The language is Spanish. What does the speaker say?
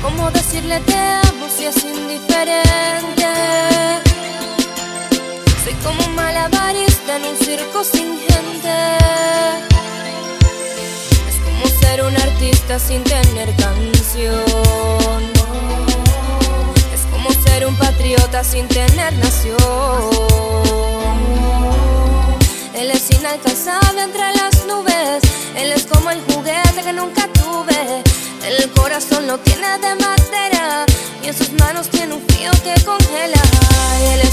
¿Cómo decirle te amo si es indiferente? Soy como un malabarista en un circo sin gente. Es como ser un artista sin tener canción. Es como ser un patriota sin tener nación. Él es inalcanzable entre las nubes. Él es como el juguete que nunca tuve. El corazón lo tiene de madera y en sus manos tiene un frío que congela. Y él